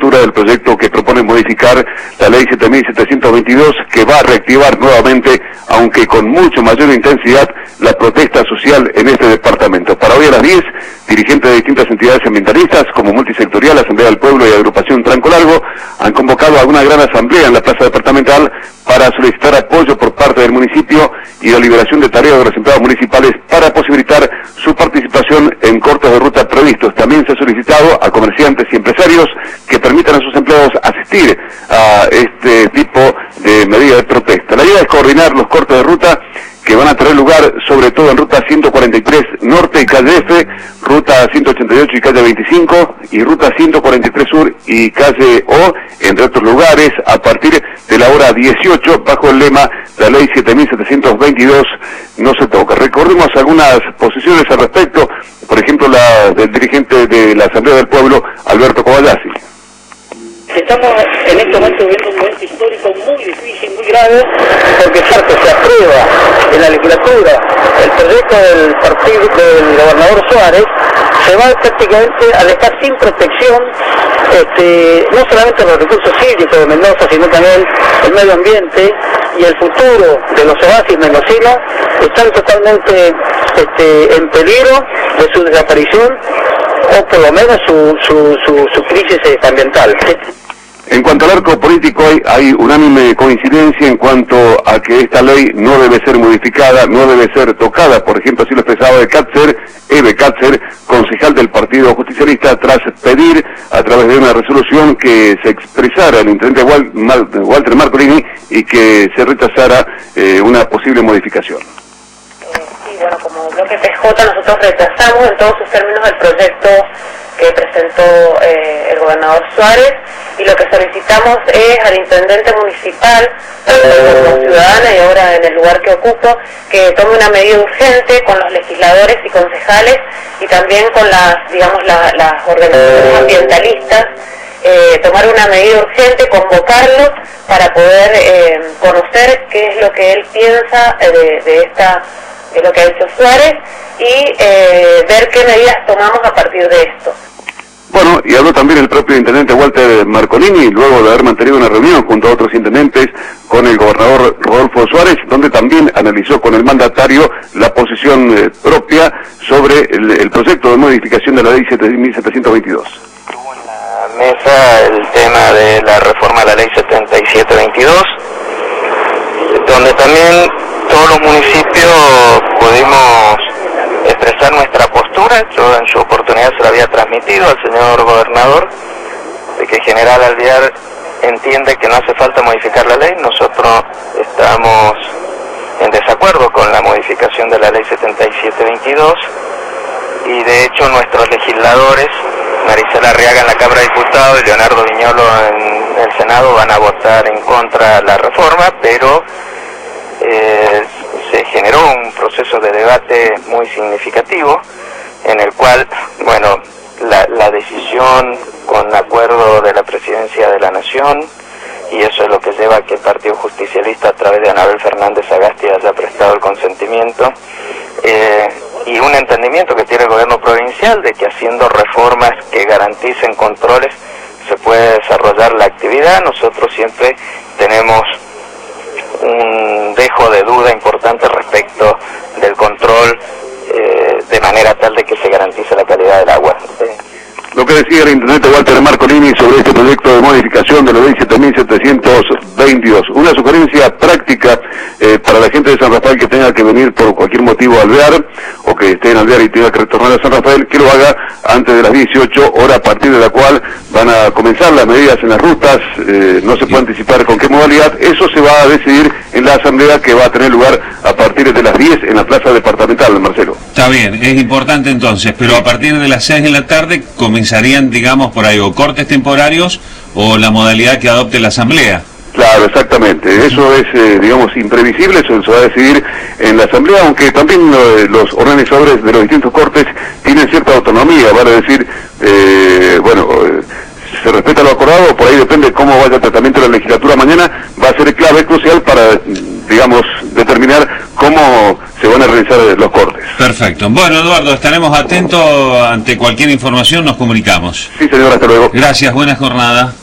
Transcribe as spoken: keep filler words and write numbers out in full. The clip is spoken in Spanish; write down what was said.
legislatura del proyecto que propone modificar la ley siete mil setecientos veintidós, que va a reactivar nuevamente, aunque con mucho mayor intensidad, la protesta social en este departamento. Para hoy a las diez, dirigentes de distintas entidades ambientalistas, como Multisectorial, Asamblea del Pueblo y Agrupación Tranco Largo, han convocado a una gran asamblea en la plaza departamental para solicitar apoyo por parte del municipio y la liberación de tareas de los empleados municipales para posibilitar su participación en cortes de ruta previstos. También se ha solicitado a comerciantes y empresarios que permitan a sus empleados asistir a este tipo de medida de protesta. La idea es coordinar los cortes de ruta que van a tener lugar sobre todo en ruta ciento cuarenta y tres Norte y calle F, ruta ciento ochenta y ocho y calle veinticinco, y ruta ciento cuarenta y tres Sur y calle O, entre otros lugares, a partir de la hora dieciocho, bajo el lema la ley siete mil setecientos veintidós no se toca. Recordemos algunas posiciones al respecto, por ejemplo la del dirigente de la Asamblea del Pueblo, Alberto Kobayashi. Estamos en este momento viviendo un momento histórico muy difícil, muy grave, porque cierto, se aprueba en la legislatura el proyecto del partido del gobernador Suárez, se va prácticamente a dejar sin protección este, no solamente los recursos hídricos de Mendoza, sino también el medio ambiente y el futuro de los oasis mendocinos están totalmente este, en peligro de su desaparición, o por lo menos su, su, su, su crisis ambiental. En cuanto al arco político, hay, hay unánime coincidencia en cuanto a que esta ley no debe ser modificada, no debe ser tocada. Por ejemplo, así lo expresaba de Katzer, Eve Katzer, concejal del Partido Justicialista, tras pedir a través de una resolución que se expresara el intendente Walter Marcolini y que se rechazara eh, una posible modificación. Bueno, como bloque P J nosotros rechazamos en todos sus términos el proyecto que presentó eh, el gobernador Suárez, y lo que solicitamos es al intendente municipal, como ciudadana y ahora en el lugar que ocupo, que tome una medida urgente con los legisladores y concejales y también con las, digamos, la, las organizaciones ambientalistas, eh, tomar una medida urgente, convocarlos para poder eh, conocer qué es lo que él piensa de, de esta de lo que ha hecho Suárez y eh, ver qué medidas tomamos a partir de esto. Bueno, y habló también el propio intendente Walter Marcolini, luego de haber mantenido una reunión junto a otros intendentes con el gobernador Rodolfo Suárez, donde también analizó con el mandatario la posición eh, propia sobre el, el proyecto de modificación de la ley siete mil setecientos veintidós. Tuvo en la mesa el tema de la reforma de la ley setenta y siete veintidós, donde también todos los municipios pudimos expresar nuestra postura. Yo en su oportunidad se la había transmitido al señor gobernador, de que General Alvear entiende que no hace falta modificar la ley. Nosotros estamos en desacuerdo con la modificación de la ley setenta y siete veintidós, y de hecho nuestros legisladores, Maricela Arriaga en la Cámara de Diputados y Leonardo Viñolo en el Senado, van a votar en contra de la reforma, pero Eh, se generó un proceso de debate muy significativo en el cual, bueno, la, la decisión con acuerdo de la Presidencia de la Nación, y eso es lo que lleva a que el Partido Justicialista a través de Anabel Fernández Sagasti haya prestado el consentimiento, eh, y un entendimiento que tiene el gobierno provincial de que haciendo reformas que garanticen controles se puede desarrollar la actividad. Nosotros siempre tenemos un dejo de duda importante respecto del control, eh, de manera tal de que se garantice la calidad del agua. Eh. Lo que decía el intendente Walter Marcolini sobre este proyecto de modificación de la ley siete mil setecientos veintidós. Una sugerencia práctica eh, para la gente de San Rafael que tenga que venir por cualquier motivo a Alvear, o que esté en Alvear y tenga que retornar a San Rafael, que lo haga antes de las dieciocho, hora a partir de la cual van a comenzar las medidas en las rutas. Eh, no se puede anticipar con qué modalidad. Eso se va a decidir en la asamblea que va a tener lugar a partir de las diez en la plaza departamental, Marcelo. Está bien, es importante entonces, pero a partir de las seis de la tarde comenzarían, digamos, por ahí, o cortes temporarios o la modalidad que adopte la asamblea. Claro, exactamente. Eso es, eh, digamos, imprevisible, eso se va a decidir en la asamblea, aunque también eh, los organizadores de los distintos cortes tienen cierta autonomía, vale decir, eh, bueno, eh, se respeta lo acordado, por ahí depende cómo vaya el tratamiento de la legislatura mañana, va a ser clave, crucial para, digamos, determinar cómo se van a realizar los cortes. Perfecto. Bueno, Eduardo, estaremos atentos ante cualquier información, nos comunicamos. Sí, señor, hasta luego. Gracias, buena jornada.